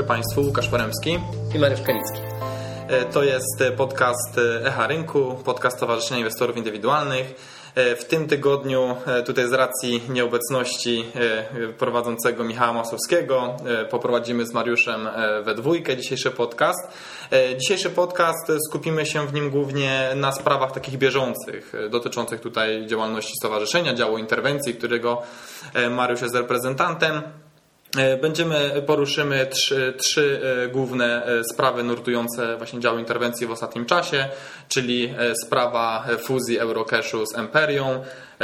dobry Państwu, Łukasz Poremski i Mariusz Kanicki. To jest podcast Echa Rynku, podcast Stowarzyszenia Inwestorów Indywidualnych. W tym tygodniu tutaj z racji nieobecności prowadzącego Michała Masłowskiego poprowadzimy z Mariuszem we dwójkę dzisiejszy podcast. Dzisiejszy podcast skupimy się w nim głównie na sprawach takich bieżących, dotyczących tutaj działalności stowarzyszenia, działu interwencji, którego Mariusz jest reprezentantem. Poruszymy trzy główne sprawy nurtujące właśnie dział interwencji w ostatnim czasie, czyli sprawa fuzji Eurocashu z Emperią.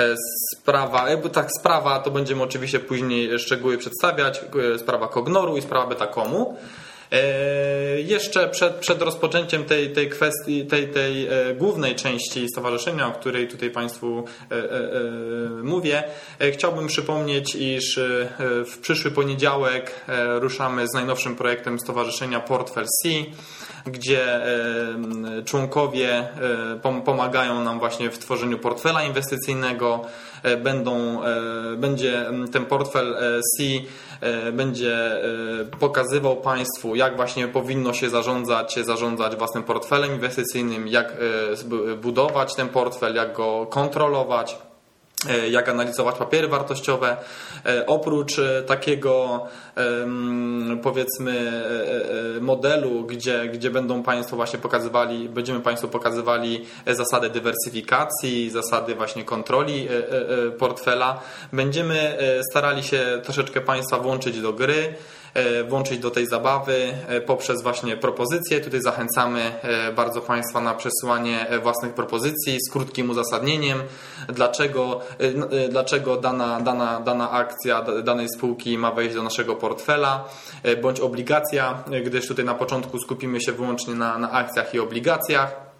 Sprawa to będziemy oczywiście później szczegóły przedstawiać, sprawa Cognoru i sprawa Betacomu. Jeszcze przed rozpoczęciem tej kwestii, tej głównej części stowarzyszenia, o której tutaj Państwu mówię, chciałbym przypomnieć, iż w przyszły poniedziałek ruszamy z najnowszym projektem stowarzyszenia Portfel C, gdzie członkowie pomagają nam właśnie w tworzeniu portfela inwestycyjnego. Będzie ten portfel C będzie pokazywał Państwu, jak właśnie powinno się zarządzać własnym portfelem inwestycyjnym, jak budować ten portfel, jak go kontrolować, jak analizować papiery wartościowe. Oprócz takiego powiedzmy modelu, gdzie będziemy Państwu pokazywali zasady dywersyfikacji, zasady właśnie kontroli portfela, będziemy starali się troszeczkę Państwa włączyć do gry, włączyć do tej zabawy poprzez właśnie propozycje. Tutaj zachęcamy bardzo Państwa na przesyłanie własnych propozycji z krótkim uzasadnieniem, dlaczego dana akcja danej spółki ma wejść do naszego portfela bądź obligacja, gdyż tutaj na początku skupimy się wyłącznie na akcjach i obligacjach.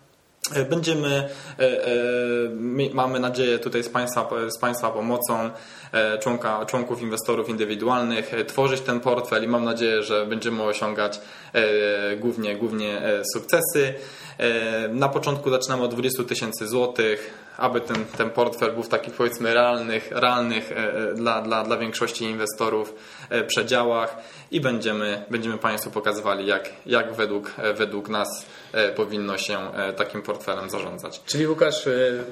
Mamy nadzieję tutaj z Państwa pomocą członków inwestorów indywidualnych tworzyć ten portfel i mam nadzieję, że będziemy osiągać głównie sukcesy. Na początku zaczynamy od 20 000 złotych, aby ten portfel był w takich powiedzmy realnych dla większości inwestorów przedziałach i będziemy Państwu pokazywali, jak według nas powinno się takim portfelem zarządzać. Czyli Łukasz,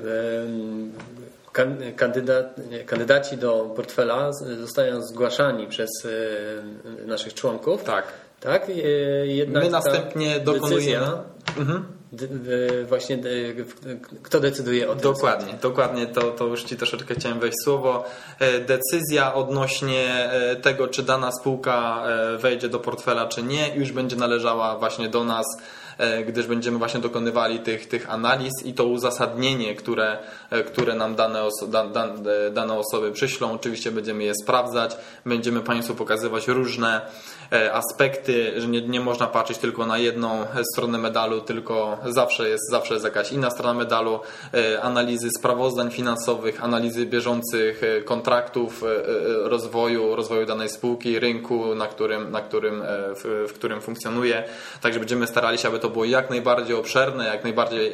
kandydaci do portfela zostają zgłaszani przez naszych członków. Tak? Jednak my następnie dokonujemy. Właśnie kto decyduje o tym? Dokładnie, to już Ci troszeczkę chciałem wejść w słowo. Decyzja odnośnie tego, czy dana spółka wejdzie do portfela, czy nie, już będzie należała właśnie do nas, gdyż będziemy właśnie dokonywali tych analiz i to uzasadnienie, które nam dane osoby przyślą. Oczywiście będziemy je sprawdzać, będziemy Państwu pokazywać różne aspekty, że nie można patrzeć tylko na jedną stronę medalu, tylko zawsze jest jakaś inna strona medalu, analizy sprawozdań finansowych, analizy bieżących kontraktów, rozwoju danej spółki, rynku, w którym funkcjonuje. Także będziemy starali się, aby to było jak najbardziej obszerne, jak najbardziej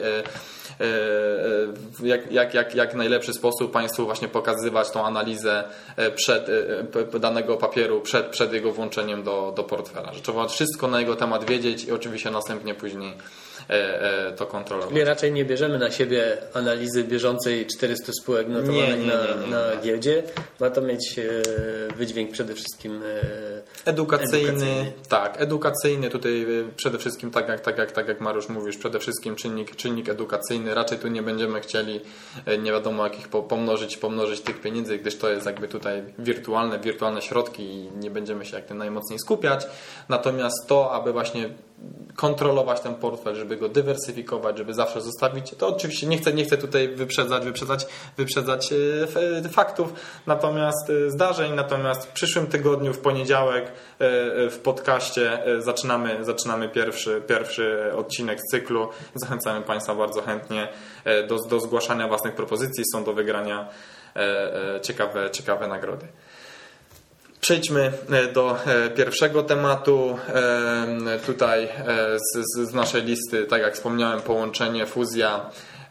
jak najlepszy sposób Państwu właśnie pokazywać tą analizę danego papieru przed jego włączeniem do portfela. Że trzeba wszystko na jego temat wiedzieć i oczywiście następnie później to kontrolować. Czyli raczej nie bierzemy na siebie analizy bieżącej 400 spółek notowanych na giełdzie. Ma to mieć wydźwięk przede wszystkim edukacyjny. Tak, edukacyjny. Tutaj przede wszystkim tak jak Mariusz mówisz, przede wszystkim czynnik edukacyjny. Raczej tu nie będziemy chcieli nie wiadomo jakich pomnożyć tych pieniędzy, gdyż to jest jakby tutaj wirtualne środki i nie będziemy się jak najmocniej skupiać. Natomiast to, aby właśnie kontrolować ten portfel, żeby go dywersyfikować, żeby zawsze zostawić, to oczywiście nie chcę tutaj wyprzedzać faktów, natomiast zdarzeń, natomiast w przyszłym tygodniu, w poniedziałek w podcaście zaczynamy pierwszy odcinek z cyklu. Zachęcamy Państwa bardzo chętnie do zgłaszania własnych propozycji, są do wygrania ciekawe nagrody. Przejdźmy do pierwszego tematu. Tutaj z naszej listy, tak jak wspomniałem, połączenie, fuzja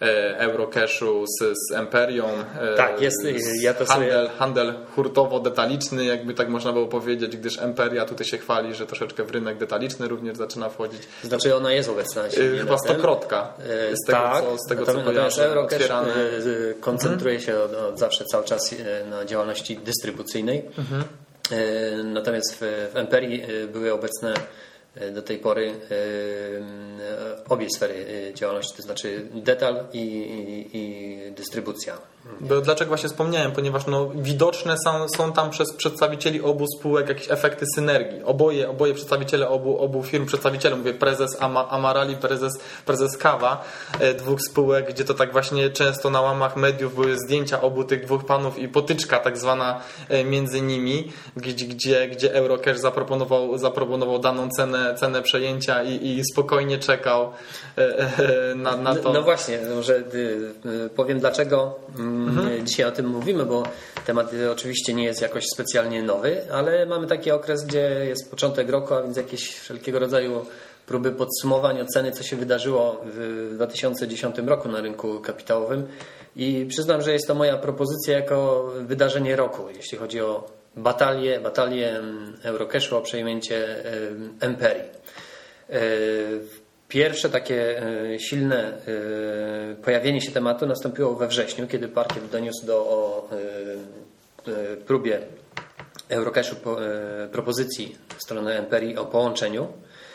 Eurocashu z Emperią. Tak, ja to handel hurtowo-detaliczny, jakby tak można było powiedzieć, gdyż Emperia tutaj się chwali, że troszeczkę w rynek detaliczny również zaczyna wchodzić. Znaczy ona jest obecna. Chyba 100-krotka. Z tego co kojarzę. Eurocash koncentruje się od zawsze cały czas na działalności dystrybucyjnej. Natomiast w Emperii były obecne do tej pory obie sfery działalności, to znaczy detal i dystrybucja. Dlaczego właśnie wspomniałem? Ponieważ widoczne są tam przez przedstawicieli obu spółek jakieś efekty synergii. Oboje przedstawiciele obu firm, przedstawiciele, mówię prezes Amarali, prezes Kawa, dwóch spółek, gdzie to tak właśnie często na łamach mediów były zdjęcia obu tych dwóch panów i potyczka tak zwana między nimi, gdzie Eurocash zaproponował daną cenę przejęcia i spokojnie czekał na to. No właśnie, może powiem dlaczego dzisiaj o tym mówimy, bo temat oczywiście nie jest jakoś specjalnie nowy, ale mamy taki okres, gdzie jest początek roku, a więc jakieś wszelkiego rodzaju próby podsumowań, oceny, co się wydarzyło w 2010 roku na rynku kapitałowym i przyznam, że jest to moja propozycja jako wydarzenie roku, jeśli chodzi o batalię Eurocashu o przejęcie Emperii. Pierwsze takie silne pojawienie się tematu nastąpiło we wrześniu, kiedy parkiet doniósł o próbie Eurocashu propozycji strony Emperii o połączeniu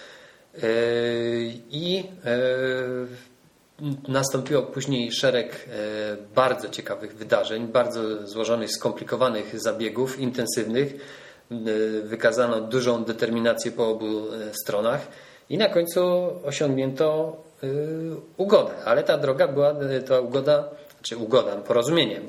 i nastąpiło później szereg bardzo ciekawych wydarzeń, bardzo złożonych, skomplikowanych zabiegów, intensywnych. Wykazano dużą determinację po obu stronach. I na końcu osiągnięto ugodę, ale ta droga była, ta ugoda, czy porozumienie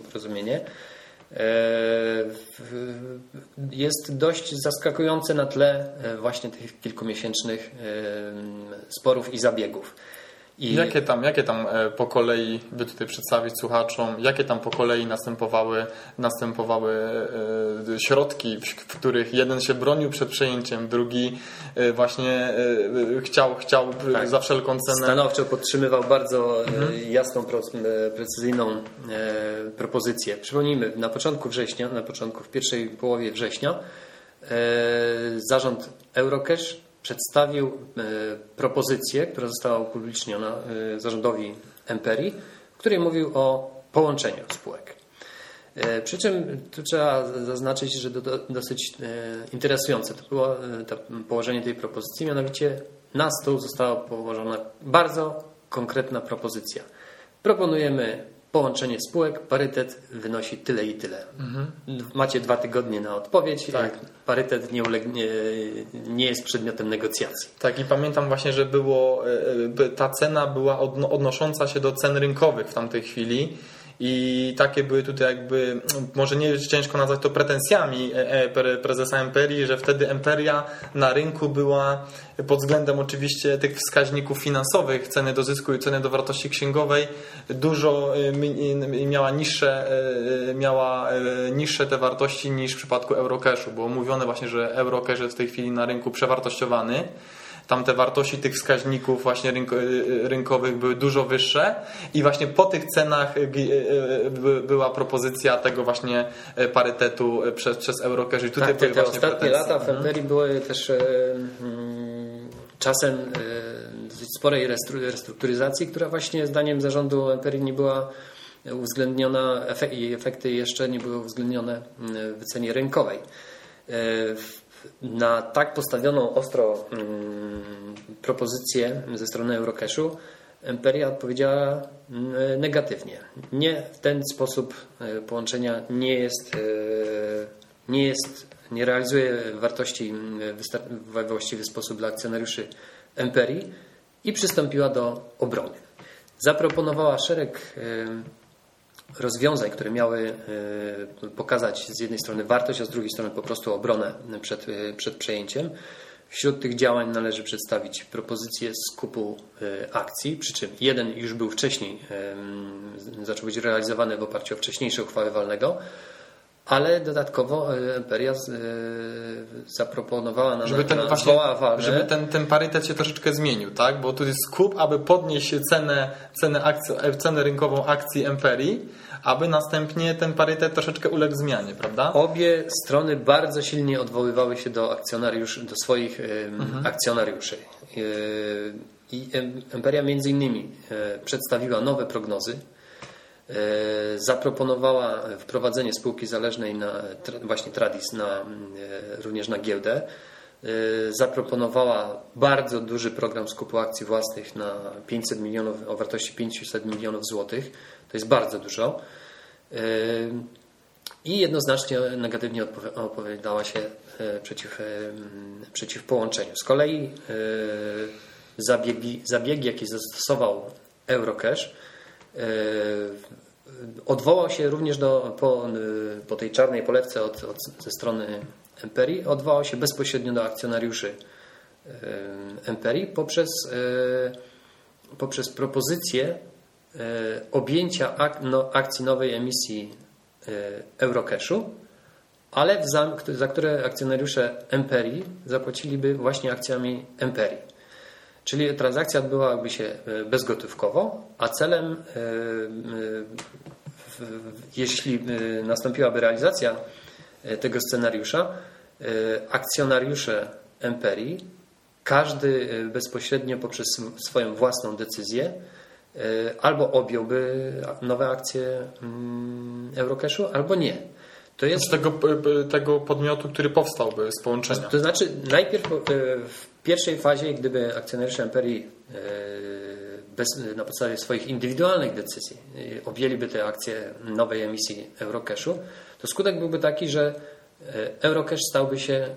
jest dość zaskakujące na tle właśnie tych kilkumiesięcznych sporów i zabiegów. Jakie tam po kolei, by tutaj przedstawić słuchaczom, jakie tam po kolei następowały środki, w których jeden się bronił przed przejęciem, drugi właśnie chciał tak, za wszelką cenę. Stanowczo podtrzymywał bardzo jasną, precyzyjną propozycję. Przypomnijmy, w pierwszej połowie września zarząd Eurocash przedstawił propozycję, która została upubliczniona zarządowi Emperii, w której mówił o połączeniu spółek. Przy czym tu trzeba zaznaczyć, że dosyć interesujące to było położenie tej propozycji, mianowicie na stół została położona bardzo konkretna propozycja. Proponujemy połączenie spółek, parytet wynosi tyle i tyle. Macie 2 tygodnie na odpowiedź. Tak. Parytet nie jest przedmiotem negocjacji. Tak, i pamiętam właśnie, że ta cena była odnosząca się do cen rynkowych w tamtej chwili. I takie były tutaj jakby, może nie jest ciężko nazwać to pretensjami prezesa Emperii, że wtedy Emperia na rynku była pod względem oczywiście tych wskaźników finansowych, ceny do zysku i ceny do wartości księgowej, dużo miała niższe te wartości niż w przypadku Eurocashu. Było mówione właśnie, że Eurocash jest w tej chwili na rynku przewartościowany. Tam te wartości tych wskaźników właśnie rynkowych były dużo wyższe i właśnie po tych cenach była propozycja tego właśnie parytetu przez Eurocash. I tutaj te ostatnie lata w Emperii były też czasem dosyć sporej restrukturyzacji, która właśnie zdaniem zarządu Emperii nie była uwzględniona i efekty jeszcze nie były uwzględnione w cenie rynkowej. Na tak postawioną ostro propozycję ze strony Eurocashu Emperia odpowiedziała negatywnie. W ten sposób połączenia nie realizuje wartości we właściwy sposób dla akcjonariuszy Emperii i przystąpiła do obrony. Zaproponowała szereg rozwiązań, które miały pokazać z jednej strony wartość, a z drugiej strony po prostu obronę przed przejęciem. Wśród tych działań należy przedstawić propozycję skupu akcji, przy czym jeden już był wcześniej, zaczął być realizowany w oparciu o wcześniejsze uchwały walnego, Ale dodatkowo Emperia zaproponowała żeby ten parytet się troszeczkę zmienił, tak? Bo tu jest skup, aby podnieść cenę rynkową akcji Emperii, aby następnie ten parytet troszeczkę uległ zmianie, prawda? Obie strony bardzo silnie odwoływały się do akcjonariuszy, do swoich akcjonariuszy. I Emperia między innymi przedstawiła nowe prognozy, zaproponowała wprowadzenie spółki zależnej na właśnie Tradis również na giełdę. Zaproponowała bardzo duży program skupu akcji własnych na 500 milionów o wartości 500 milionów złotych. To jest bardzo dużo. I jednoznacznie negatywnie opowiadała się przeciw połączeniu. Z kolei zabiegi, jakie zastosował Eurocash, odwołał się również po tej czarnej polewce ze strony Emperii, odwołał się bezpośrednio do akcjonariuszy Emperii poprzez propozycję objęcia akcji nowej emisji Eurocashu, ale za które akcjonariusze Emperii zapłaciliby właśnie akcjami Emperii. Czyli transakcja odbyłaby się bezgotówkowo, a celem, jeśli nastąpiłaby realizacja tego scenariusza, akcjonariusze Emperii, każdy bezpośrednio poprzez swoją własną decyzję albo objąłby nowe akcje Eurocashu, albo nie. To jest tego podmiotu, który powstałby z połączenia. To znaczy najpierw w pierwszej fazie, gdyby akcjonariusze Emperii na podstawie swoich indywidualnych decyzji objęliby te akcje nowej emisji Eurocashu, to skutek byłby taki, że Eurocash stałby się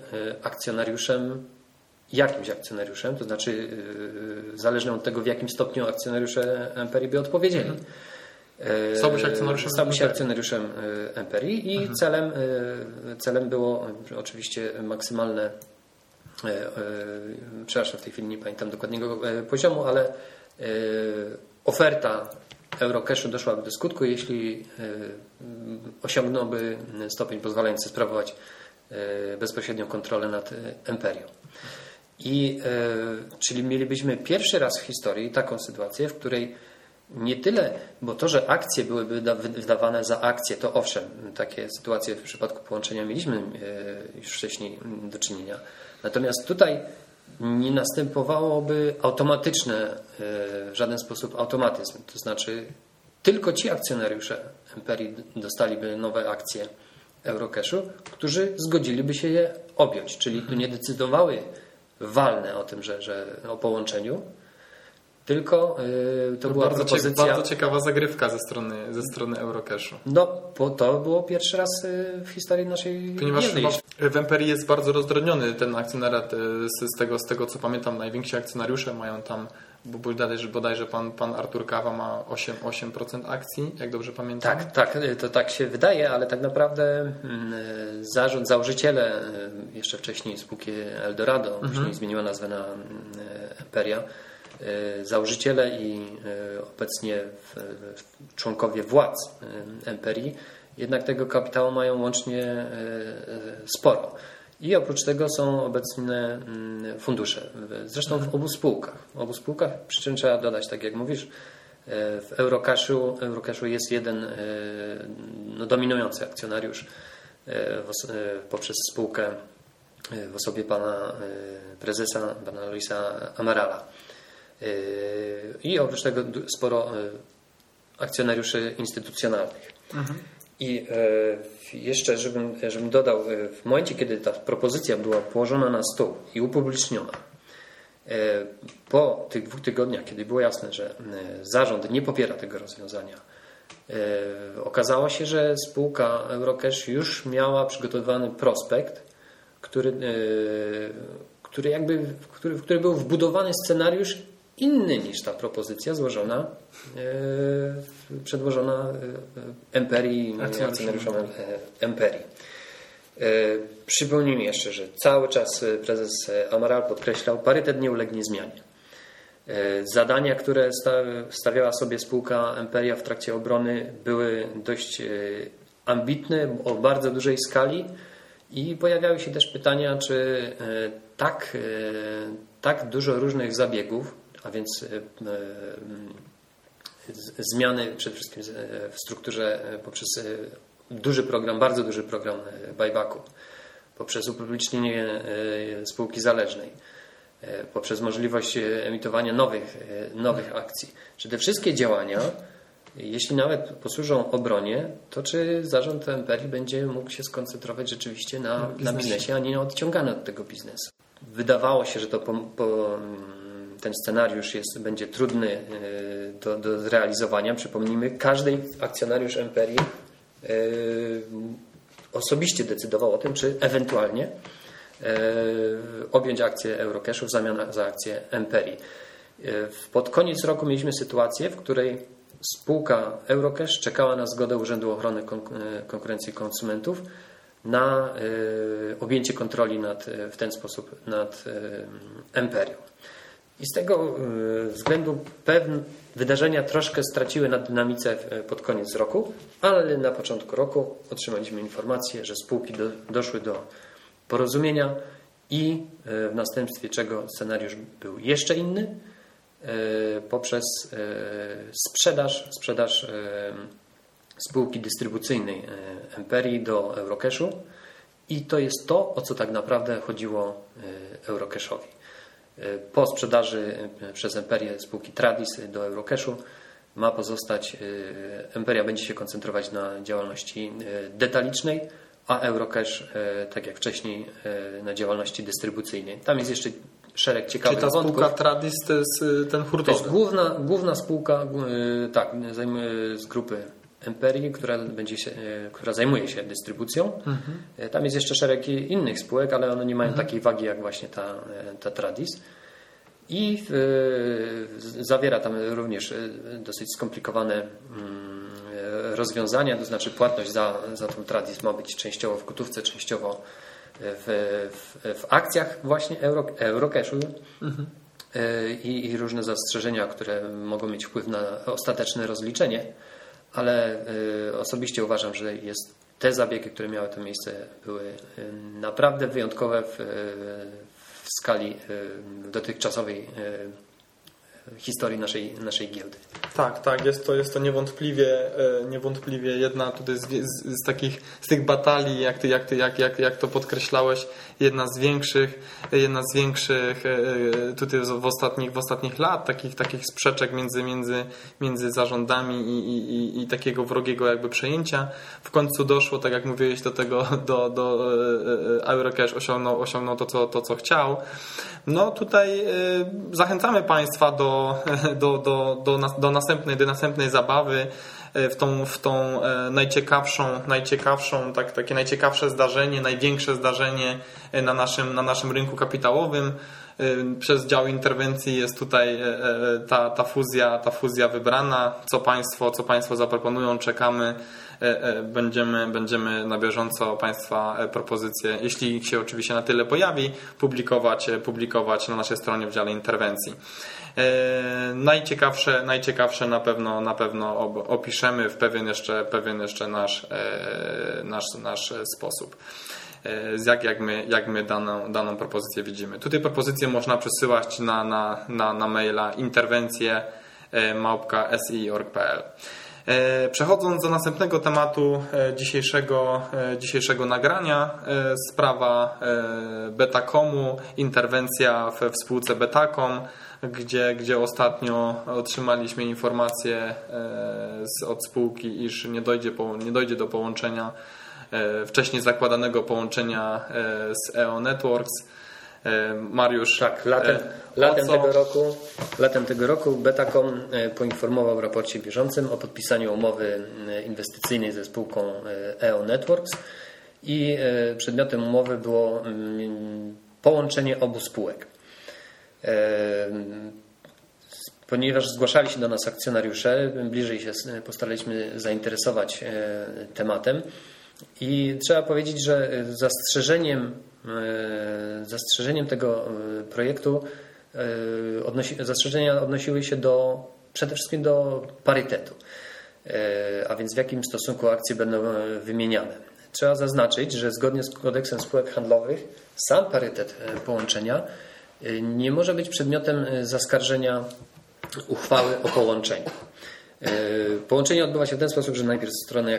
jakimś akcjonariuszem, to znaczy zależnie od tego, w jakim stopniu akcjonariusze Emperii by odpowiedzieli. Stałby się akcjonariuszem Emperii i celem było oczywiście maksymalne, przepraszam, w tej chwili nie pamiętam dokładnego poziomu, ale oferta Eurocashu doszłaby do skutku, jeśli osiągnąłby stopień pozwalający sprawować bezpośrednią kontrolę nad Emperią. Czyli mielibyśmy pierwszy raz w historii taką sytuację, w której nie tyle, bo to, że akcje byłyby wydawane za akcje, to owszem, takie sytuacje w przypadku połączenia mieliśmy już wcześniej do czynienia. Natomiast tutaj nie następowałoby automatyczne, w żaden sposób automatyzm. To znaczy tylko ci akcjonariusze Emperii dostaliby nowe akcje Eurocashu, którzy zgodziliby się je objąć. Czyli tu nie decydowały walne o tym, o połączeniu, tylko to była propozycja... Bardzo ciekawa zagrywka ze strony Eurocashu. No, to było pierwszy raz w historii naszej Ponieważ w Emperii jest bardzo rozdrobniony ten akcjonariat. Z tego co pamiętam, najwięksi akcjonariusze mają tam, bodajże pan Artur Kawa ma 8% akcji, jak dobrze pamiętam. Tak, to tak się wydaje, ale tak naprawdę zarząd, założyciele jeszcze wcześniej spółki Eldorado, później zmieniła nazwę na Emperia, założyciele i obecnie członkowie władz Emperii jednak tego kapitału mają łącznie sporo. I oprócz tego są obecne fundusze. Zresztą w obu spółkach, przy czym trzeba dodać, tak jak mówisz, w Eurocashu jest jeden dominujący akcjonariusz poprzez spółkę w osobie pana prezesa, pana Luisa Amarala. I oprócz tego sporo akcjonariuszy instytucjonalnych. I jeszcze, żebym dodał, w momencie, kiedy ta propozycja była położona na stół i upubliczniona, po tych 2 tygodniach, kiedy było jasne, że zarząd nie popiera tego rozwiązania, okazało się, że spółka Eurocash już miała przygotowany prospekt, w który był wbudowany scenariusz inny niż ta propozycja przedłożona Emperii, akcjonariuszom Emperii. Przypomnijmy jeszcze, że cały czas prezes Amaral podkreślał, parytet nie ulegnie zmianie. Zadania, które stawiała sobie spółka Emperia w trakcie obrony, były dość ambitny, o bardzo dużej skali i pojawiały się też pytania, czy tak dużo różnych zabiegów, a więc zmiany przede wszystkim w strukturze poprzez bardzo duży program buybacku, poprzez upublicznienie spółki zależnej, poprzez możliwość emitowania nowych akcji. Czy te wszystkie działania, jeśli nawet posłużą obronie, to czy zarząd Emperii będzie mógł się skoncentrować rzeczywiście na biznesie, a nie na odciąganiu od tego biznesu? Wydawało się, że ten scenariusz będzie trudny do zrealizowania. Przypomnijmy, każdy akcjonariusz Emperii osobiście decydował o tym, czy ewentualnie objąć akcje Eurocashu w zamian za akcje Emperii. Pod koniec roku mieliśmy sytuację, w której spółka Eurocash czekała na zgodę Urzędu Ochrony Konkurencji i Konsumentów na objęcie kontroli w ten sposób nad Emperią. I z tego względu pewne wydarzenia troszkę straciły na dynamice pod koniec roku, ale na początku roku otrzymaliśmy informację, że spółki doszły do porozumienia i w następstwie czego scenariusz był jeszcze inny poprzez sprzedaż spółki dystrybucyjnej Emperii do Eurocashu i to jest to, o co tak naprawdę chodziło Eurocashowi. Po sprzedaży przez Emperię spółki Tradis do Eurocashu ma pozostać, Emperia będzie się koncentrować na działalności detalicznej, a Eurocash, tak jak wcześniej, na działalności dystrybucyjnej. Tam jest jeszcze szereg ciekawych wątków. Czyli ta spółka Tradis to jest ten hurtowy? To jest główna spółka z grupy Emperii, która zajmuje się dystrybucją. Tam jest jeszcze szereg innych spółek, ale one nie mają takiej wagi jak właśnie ta Tradis. I zawiera tam również dosyć skomplikowane rozwiązania, to znaczy płatność za tą Tradis ma być częściowo w gotówce, częściowo w akcjach właśnie Eurocashu i różne zastrzeżenia, które mogą mieć wpływ na ostateczne rozliczenie, ale osobiście uważam, że te zabiegi, które miały to miejsce, były naprawdę wyjątkowe w skali dotychczasowej historii naszej giełdy. Tak, jest to niewątpliwie jedna tutaj z tych batalii, jak to podkreślałeś, jedna z większych tutaj w ostatnich lat, takich sprzeczek między zarządami i takiego wrogiego jakby przejęcia. W końcu doszło, tak jak mówiłeś, do tego, do Eurocash osiągnął to, co chciał. No tutaj zachęcamy Państwa do następnej zabawy w tą najciekawszą, takie najciekawsze zdarzenie, największe zdarzenie na naszym rynku kapitałowym. Przez dział interwencji jest tutaj ta fuzja wybrana. Co Państwo zaproponują, czekamy. Będziemy na bieżąco Państwa propozycje, jeśli się oczywiście na tyle pojawi, publikować na naszej stronie w dziale interwencji. Najciekawsze na pewno opiszemy w pewien jeszcze nasz sposób. Jak my daną propozycję widzimy. Tutaj propozycję można przesyłać na maila interwencje@si.org.pl. Przechodząc do następnego tematu dzisiejszego nagrania, sprawa Betacomu, interwencja w spółce Betacom, gdzie ostatnio otrzymaliśmy informację od spółki, iż nie dojdzie do połączenia, wcześniej zakładanego połączenia z EO Networks. Mariusz, tak, latem tego roku Betacom poinformował w raporcie bieżącym o podpisaniu umowy inwestycyjnej ze spółką EO Networks i przedmiotem umowy było połączenie obu spółek. Ponieważ zgłaszali się do nas akcjonariusze, bliżej się postaraliśmy zainteresować tematem i trzeba powiedzieć, że zastrzeżeniem tego projektu zastrzeżenia odnosiły się przede wszystkim do parytetu. a więc w jakim stosunku akcje będą wymieniane. Trzeba zaznaczyć, że zgodnie z kodeksem spółek handlowych sam parytet połączenia nie może być przedmiotem zaskarżenia uchwały o połączeniu. Połączenie odbywa się w ten sposób, że najpierw strony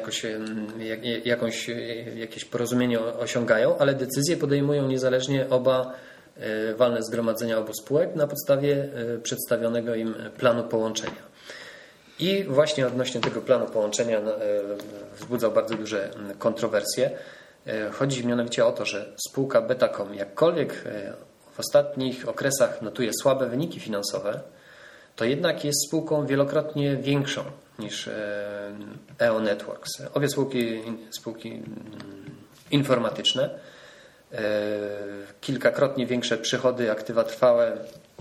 jakieś porozumienie osiągają, ale decyzje podejmują niezależnie oba walne zgromadzenia obu spółek na podstawie przedstawionego im planu połączenia. I właśnie odnośnie tego planu połączenia wzbudzał bardzo duże kontrowersje. Chodzi mianowicie o to, że spółka Betacom jakkolwiek w ostatnich okresach notuje słabe wyniki finansowe, to jednak jest spółką wielokrotnie większą niż EO Networks. Obie spółki informatyczne, kilkakrotnie większe przychody, aktywa trwałe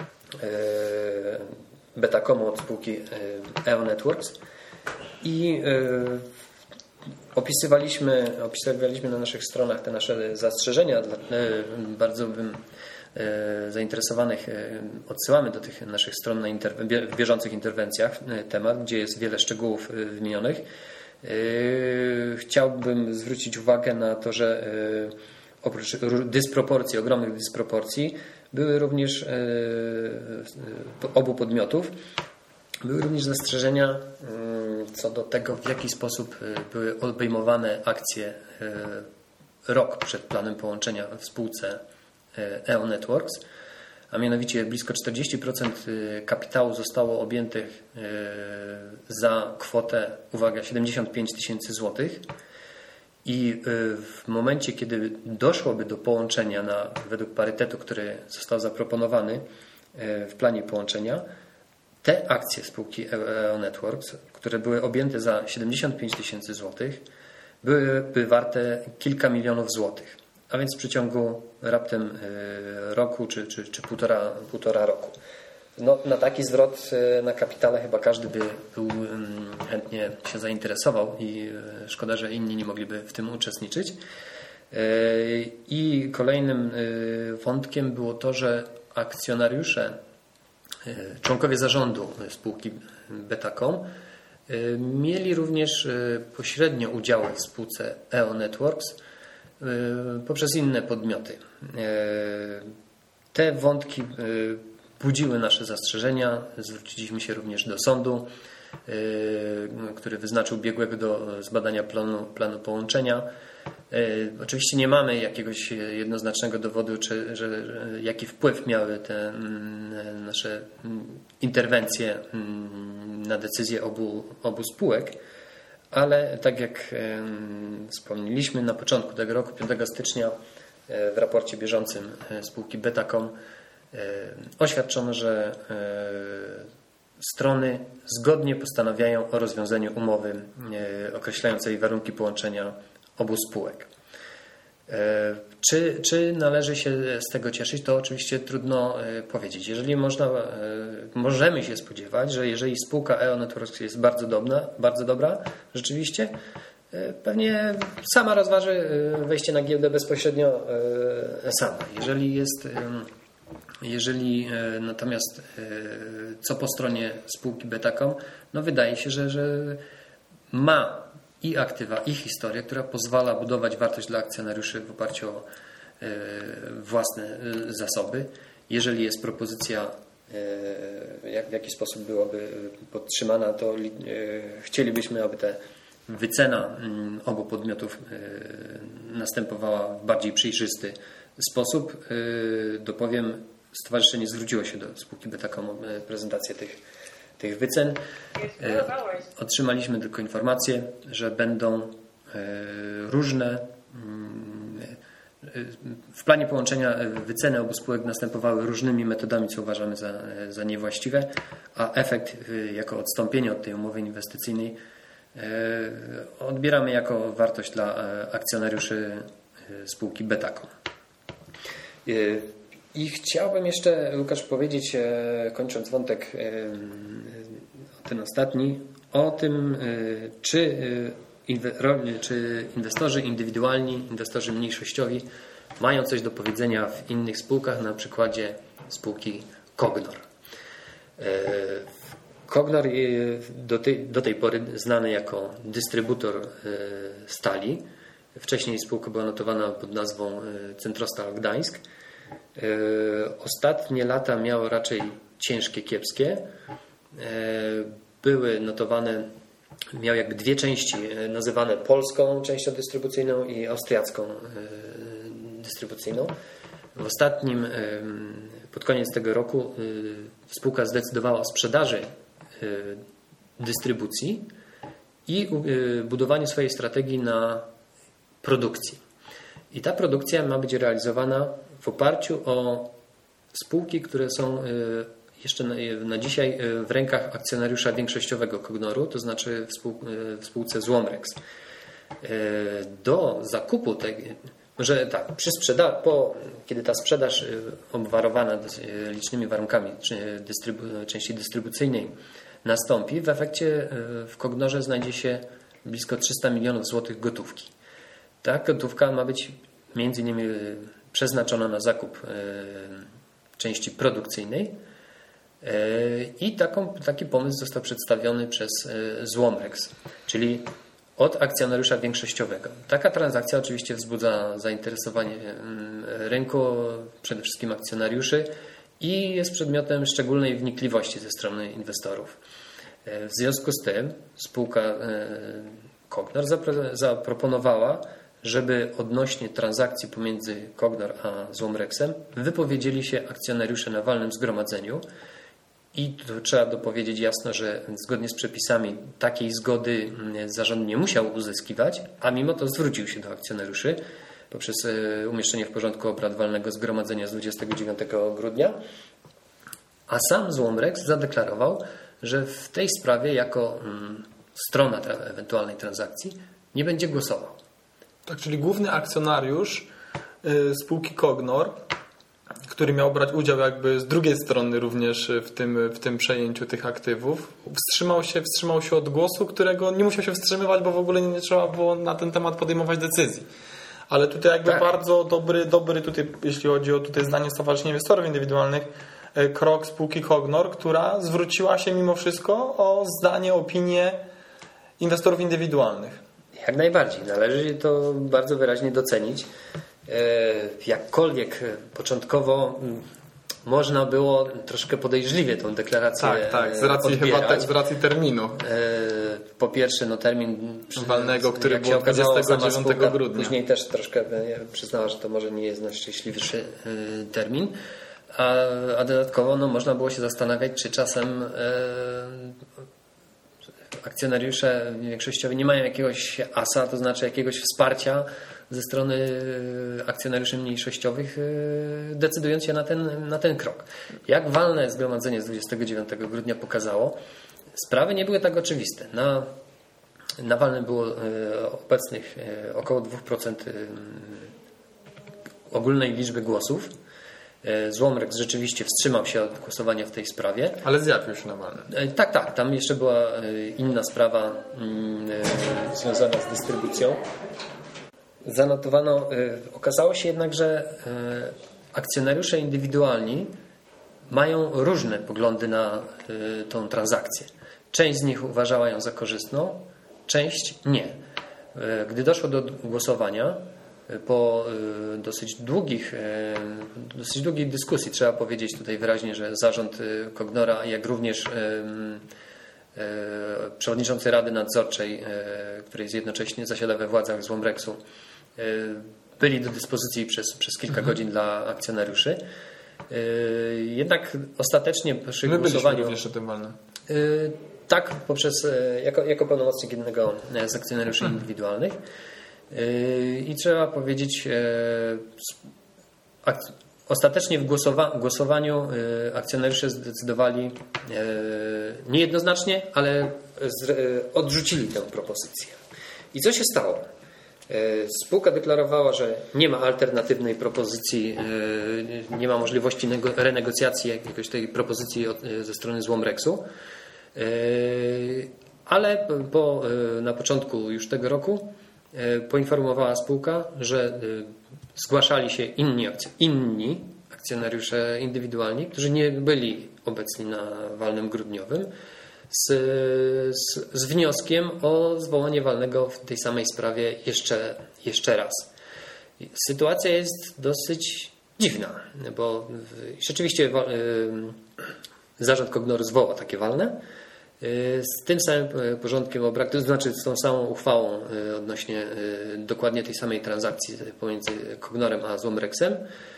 Betacomu od spółki EO Networks i opisywaliśmy na naszych stronach te nasze zastrzeżenia. Bardzo bym zainteresowanych odsyłamy do tych naszych stron w bieżących interwencjach temat, gdzie jest wiele szczegółów wymienionych. Chciałbym zwrócić uwagę na to, że oprócz dysproporcji, ogromnych dysproporcji, były również obu podmiotów, były również zastrzeżenia co do tego, w jaki sposób były obejmowane akcje rok przed planem połączenia w spółce EO Networks, a mianowicie blisko 40% kapitału zostało objętych za kwotę, uwaga, 75 000 złotych. I w momencie, kiedy doszłoby do połączenia według parytetu, który został zaproponowany w planie połączenia, te akcje spółki EO Networks, które były objęte za 75 000 złotych, byłyby warte kilka milionów złotych. A więc w przeciągu raptem roku czy półtora roku. No, na taki zwrot na kapitale chyba każdy by chętnie się zainteresował i szkoda, że inni nie mogliby w tym uczestniczyć. I kolejnym wątkiem było to, że akcjonariusze, członkowie zarządu spółki Betacom mieli również pośrednio udziały w spółce EO Networks poprzez inne podmioty. Te wątki budziły nasze zastrzeżenia. Zwróciliśmy się również do sądu, który wyznaczył biegłego do zbadania planu połączenia. Oczywiście nie mamy jakiegoś jednoznacznego dowodu, jaki wpływ miały te nasze interwencje na decyzje obu spółek, ale tak jak wspomnieliśmy na początku tego roku, 5 stycznia w raporcie bieżącym spółki Betacom oświadczono, że strony zgodnie postanawiają o rozwiązaniu umowy określającej warunki połączenia obu spółek. Czy należy się z tego cieszyć, to oczywiście trudno powiedzieć. Jeżeli możemy się spodziewać, że jeżeli spółka EO Networks jest bardzo dobra, rzeczywiście, pewnie sama rozważy wejście na giełdę bezpośrednio sama. Jeżeli natomiast co po stronie spółki Betacom, no wydaje się, że ma i aktywa, i historię, która pozwala budować wartość dla akcjonariuszy w oparciu o własne zasoby. Jeżeli jest propozycja, w jaki sposób byłaby podtrzymana, to chcielibyśmy, aby ta wycena obu podmiotów następowała w bardziej przejrzysty sposób. Dopowiem, stowarzyszenie zwróciło się do spółki Betacom o prezentację tych wycen. Otrzymaliśmy tylko informację, że będą różne. W planie połączenia wyceny obu spółek następowały różnymi metodami, co uważamy za niewłaściwe, a efekt jako odstąpienie od tej umowy inwestycyjnej odbieramy jako wartość dla akcjonariuszy spółki Betacom. I chciałbym jeszcze, Łukasz, powiedzieć, kończąc wątek ten ostatni, o tym, czy inwestorzy indywidualni, inwestorzy mniejszościowi mają coś do powiedzenia w innych spółkach, na przykładzie spółki Cognor. Kognor do tej pory znany jako dystrybutor stali. Wcześniej spółka była notowana pod nazwą Centrostal Gdańsk. Ostatnie lata miało raczej ciężkie, kiepskie. Były notowane, miał jakby dwie części nazywane polską częścią dystrybucyjną i austriacką dystrybucyjną. W ostatnim, pod koniec tego roku spółka zdecydowała o sprzedaży dystrybucji i budowaniu swojej strategii na produkcji. I ta produkcja ma być realizowana w oparciu o spółki, które są jeszcze na dzisiaj w rękach akcjonariusza większościowego Kognoru, to znaczy w spółce Złomrex. Do zakupu kiedy ta sprzedaż obwarowana licznymi warunkami części dystrybucyjnej nastąpi, w efekcie w Kognorze znajdzie się blisko 300 milionów złotych gotówki. Ta gotówka ma być między innymi przeznaczona na zakup części produkcyjnej i taki pomysł został przedstawiony przez Złomrex, czyli od akcjonariusza większościowego. Taka transakcja oczywiście wzbudza zainteresowanie rynku, przede wszystkim akcjonariuszy i jest przedmiotem szczególnej wnikliwości ze strony inwestorów. W związku z tym spółka Kognor zaproponowała, żeby odnośnie transakcji pomiędzy Kognor a Złomrexem wypowiedzieli się akcjonariusze na walnym zgromadzeniu i tu trzeba dopowiedzieć jasno, że zgodnie z przepisami takiej zgody zarząd nie musiał uzyskiwać, a mimo to zwrócił się do akcjonariuszy poprzez umieszczenie w porządku obrad walnego zgromadzenia z 29 grudnia, a sam Złomrex zadeklarował, że w tej sprawie jako strona tej ewentualnej transakcji nie będzie głosował. Tak, czyli główny akcjonariusz spółki Kognor, który miał brać udział jakby z drugiej strony również w tym przejęciu tych aktywów, wstrzymał się od głosu, którego nie musiał się wstrzymywać, bo w ogóle nie trzeba było na ten temat podejmować decyzji. Ale tutaj jakby bardzo dobry tutaj, jeśli chodzi o tutaj zdanie Stowarzyszenia Inwestorów Indywidualnych, krok spółki Kognor, która zwróciła się mimo wszystko o zdanie, opinię inwestorów indywidualnych. Jak najbardziej. Należy to bardzo wyraźnie docenić. Jakkolwiek początkowo można było troszkę podejrzliwie tą deklarację z racji terminu. Po pierwsze, termin walnego, który był 29 grudnia. Później też troszkę przyznała, że to może nie jest najszczęśliwszy termin. A dodatkowo można było się zastanawiać, czy czasem akcjonariusze większościowi nie mają jakiegoś asa, to znaczy jakiegoś wsparcia ze strony akcjonariuszy mniejszościowych, decydując się na ten krok. Jak walne zgromadzenie z 29 grudnia pokazało, sprawy nie były tak oczywiste. Na walnym było obecnych około 2% ogólnej liczby głosów. Złomrex rzeczywiście wstrzymał się od głosowania w tej sprawie. Ale zjawił się na walnym. Tak. Tam jeszcze była inna sprawa związana z dystrybucją. Zanotowano, okazało się jednak, że akcjonariusze indywidualni mają różne poglądy na tą transakcję. Część z nich uważała ją za korzystną, część nie. Gdy doszło do głosowania, po dosyć długiej dyskusji, trzeba powiedzieć tutaj wyraźnie, że zarząd Kognora, jak również przewodniczący Rady Nadzorczej, której jednocześnie zasiada we władzach Złomrexu, byli do dyspozycji przez kilka godzin dla akcjonariuszy. Jednak ostatecznie przy głosowaniu... My również o tym walnym. Tak, jako pełnomocnik jednego z akcjonariuszy indywidualnych. I trzeba powiedzieć, ostatecznie w głosowaniu akcjonariusze zdecydowali niejednoznacznie, ale odrzucili tę propozycję. I co się stało? Spółka deklarowała, że nie ma alternatywnej propozycji, nie ma możliwości renegocjacji jakiejś tej propozycji ze strony Złomrexu, ale na początku już tego roku poinformowała spółka, że zgłaszali się inni akcjonariusze indywidualni, którzy nie byli obecni na walnym grudniowym, z wnioskiem o zwołanie walnego w tej samej sprawie jeszcze raz. Sytuacja jest dosyć dziwna, bo rzeczywiście zarząd KOGNOR zwoła takie walne z tym samym porządkiem obrad, to znaczy z tą samą uchwałą odnośnie dokładnie tej samej transakcji pomiędzy KOGNOR-em a Złomrexem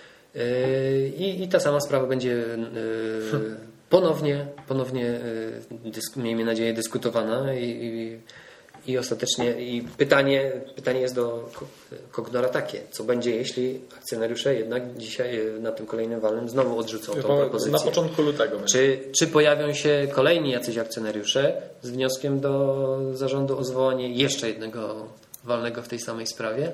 i ta sama sprawa będzie ponownie miejmy nadzieję dyskutowana i ostatecznie pytanie jest do KOGNOR-a takie, co będzie, jeśli akcjonariusze jednak dzisiaj na tym kolejnym walnym znowu odrzucą tą propozycję. Na początku lutego. Czy pojawią się kolejni jacyś akcjonariusze z wnioskiem do zarządu o zwołanie jeszcze jednego walnego w tej samej sprawie?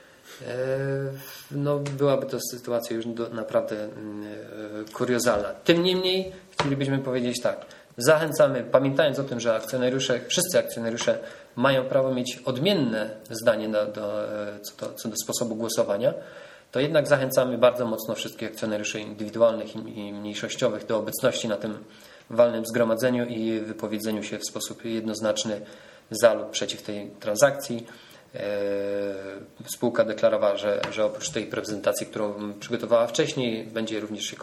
No, byłaby to sytuacja już naprawdę kuriozalna. Tym niemniej chcielibyśmy powiedzieć tak. Zachęcamy, pamiętając o tym, że wszyscy akcjonariusze mają prawo mieć odmienne zdanie co do sposobu głosowania, to jednak zachęcamy bardzo mocno wszystkich akcjonariuszy indywidualnych i mniejszościowych do obecności na tym walnym zgromadzeniu i wypowiedzeniu się w sposób jednoznaczny za lub przeciw tej transakcji. Spółka deklarowała, że oprócz tej prezentacji, którą przygotowała wcześniej, będzie również się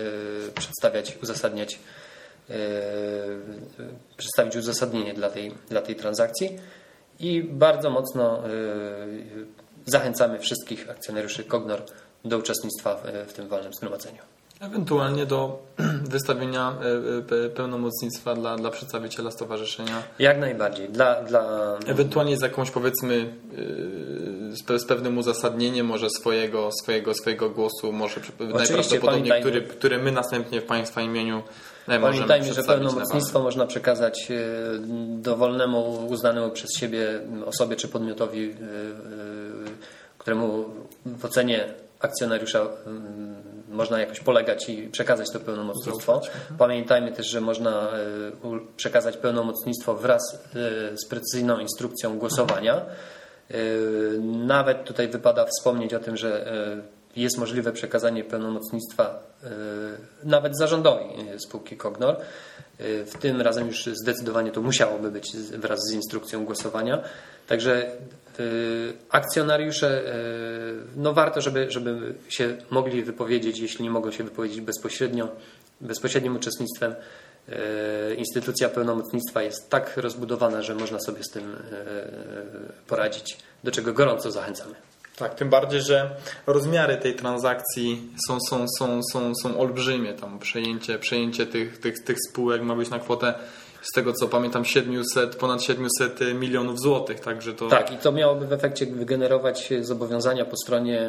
przedstawić uzasadnienie dla tej transakcji i bardzo mocno zachęcamy wszystkich akcjonariuszy KOGNOR do uczestnictwa w tym walnym zgromadzeniu. Ewentualnie do wystawienia pełnomocnictwa dla przedstawiciela stowarzyszenia. Jak najbardziej. Ewentualnie z jakąś, powiedzmy, z pewnym uzasadnieniem może swojego głosu, może najprawdopodobniej, który my następnie w Państwa imieniu pamiętajmy, że pełnomocnictwo można przekazać dowolnemu, uznanemu przez siebie osobie czy podmiotowi, któremu w ocenie akcjonariusza można jakoś polegać i przekazać to pełnomocnictwo. Pamiętajmy też, że można przekazać pełnomocnictwo wraz z precyzyjną instrukcją głosowania. Nawet tutaj wypada wspomnieć o tym, że jest możliwe przekazanie pełnomocnictwa nawet zarządowi spółki KOGNOR. W tym razem już zdecydowanie to musiałoby być wraz z instrukcją głosowania. Także akcjonariusze, no warto, żeby się mogli wypowiedzieć, jeśli nie mogą się wypowiedzieć bezpośrednim uczestnictwem. Instytucja pełnomocnictwa jest tak rozbudowana, że można sobie z tym poradzić, do czego gorąco zachęcamy. Tak, tym bardziej, że rozmiary tej transakcji są olbrzymie. Tam przejęcie tych spółek ma być na kwotę, z tego co pamiętam, ponad 700 milionów złotych. Także to... Tak, i to miałoby w efekcie wygenerować zobowiązania po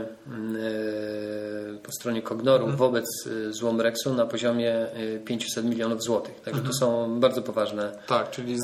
stronie KOGNOR-u wobec Złomrexu na poziomie 500 milionów złotych. Także to są bardzo poważne. Tak, czyli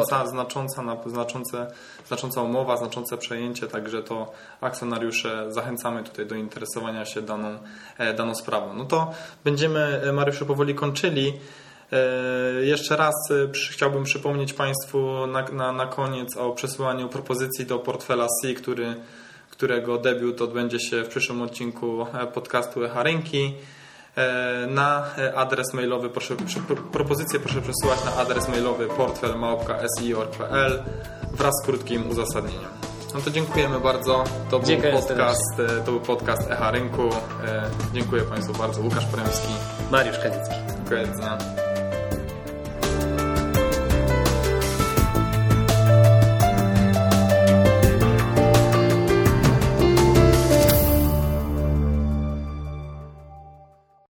znacząca umowa, znaczące przejęcie, także to akcjonariusze zachęcamy tutaj do interesowania się daną sprawą. No to będziemy, Mariuszu, powoli kończyli. Jeszcze raz chciałbym przypomnieć Państwu na koniec o przesyłaniu propozycji do portfela C, którego debiut odbędzie się w przyszłym odcinku podcastu Echa Rynki. Na adres mailowy propozycję proszę przesyłać na adres mailowy portfel@si.org.pl wraz z krótkim uzasadnieniem. No to dziękujemy bardzo. To był podcast Echa Rynku. Dziękuję Państwu bardzo. Łukasz Poremski, Mariusz Kaniecki. Dziękuję.